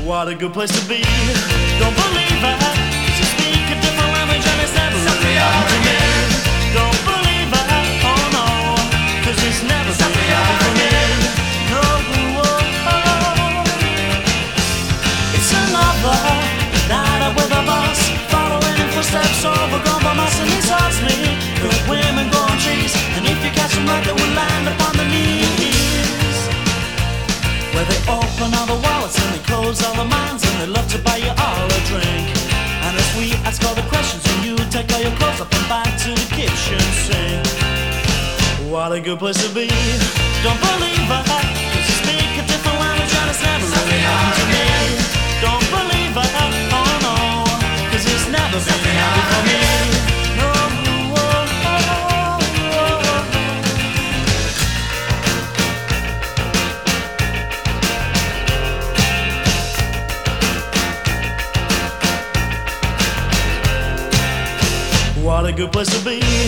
What a good place to be. Don't believe it, 'cause you speak a different language and it's never really happened to me. Don't believe it, oh no, 'cause it's never really happened to me. No, it's another night out with a boss, following in footsteps, overgone by mass, and he tells me good women grow on trees, and if you catch them right, they will land upon the knees. Where they open all the wallets and they close all the minds, and they love to buy you all a drink. And as we ask all the questions, and you take all your clothes up and back to the kitchen sink. What a good place to be. Don't believe it, 'cause you speak a different language and it's never really happened to me. Don't believe it, oh no, 'cause it's never been happened for me. No, what a good place to be.